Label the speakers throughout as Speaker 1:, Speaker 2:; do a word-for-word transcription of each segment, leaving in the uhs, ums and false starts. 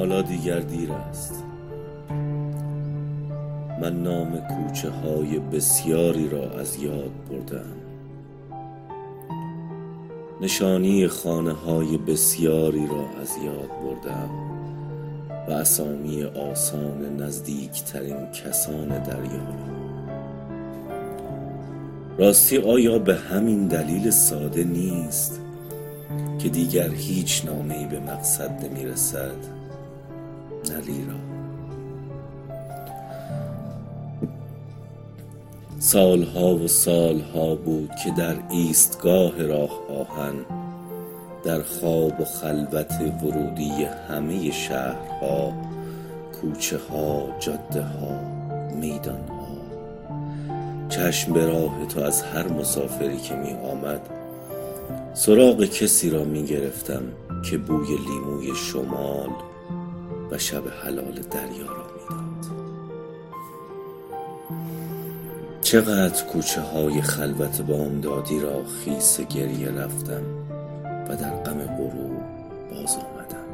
Speaker 1: حالا دیگر دیر است. من نام کوچه های بسیاری را از یاد بردم، نشانی خانه های بسیاری را از یاد بردم و اسامی آسان نزدیکترین کسان دریا را. راستی آیا به همین دلیل ساده نیست که دیگر هیچ نامه‌ای به مقصد نمی رسد؟ نه لیرا. سالها و سالها بود که در ایستگاه راه آهن، در خواب و خلوت ورودی همه شهرها، کوچه ها، جاده ها، میدان ها، چشم به راه تو از هر مسافری که می آمد سراغ کسی را می گرفتم که بوی لیموی شمال و شب حلال دریا را می داد. چقدر کوچه های خلوت بامدادی را خیس گریه رفتم و در غم غروب باز آمدم.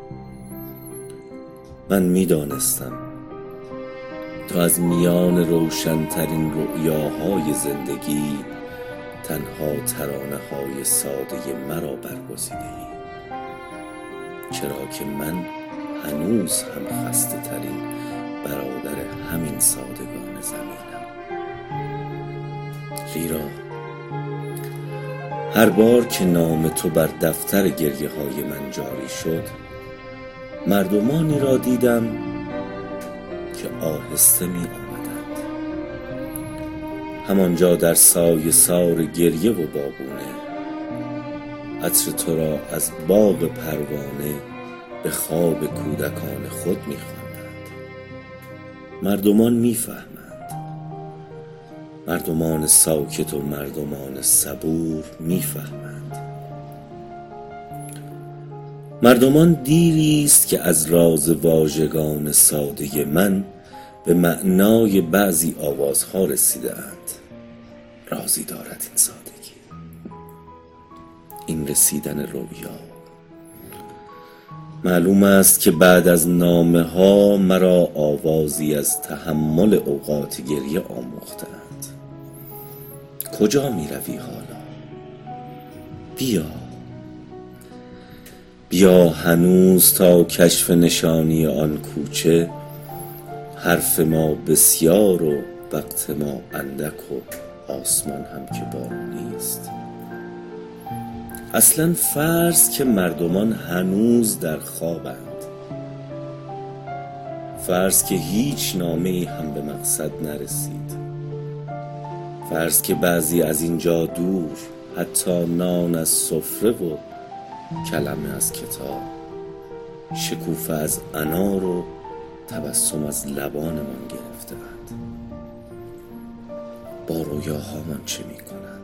Speaker 1: من می دانستم تا از میان روشنترین رؤیاهای زندگی تنها ترانه های ساده مرا برگزیده‌ای، چرا که من هنوز هم خسته ترین برادر همین سادگان زمینم. لیرا، هر بار که نام تو بر دفتر گریه های من جاری شد، مردمانی را دیدم که آهسته می آمدند. همانجا در سایه سار گریه و بابونه، عطر تو را از باغ پروانه به خواب کودکان خود می خواندند. مردمان می فهمند، مردمان ساکت و مردمان صبور می فهمند. مردمان دیری است که از راز واژگان ساده من به معنای بعضی آوازها رسیده اند. رازی دارد این سادگی، این رسیدن رویا. معلوم است که بعد از نامه ها مرا آوازی از تحمل اوقات گریه آموختند. کجا می روی حالا؟ بیا بیا هنوز تا کشف نشانی آن کوچه حرف ما بسیار و وقت ما اندک و آسمان هم که بارونی است. اصلا فرض که مردمان هنوز در خوابند، فرض که هیچ نامه‌ای هم به مقصد نرسید، فرض که بعضی از اینجا دور حتی نان از سفره و کلمه از کتاب، شکوفه از انار و تبسم از لبانمان گرفته‌اند. با رویاهامان چه می‌کنند؟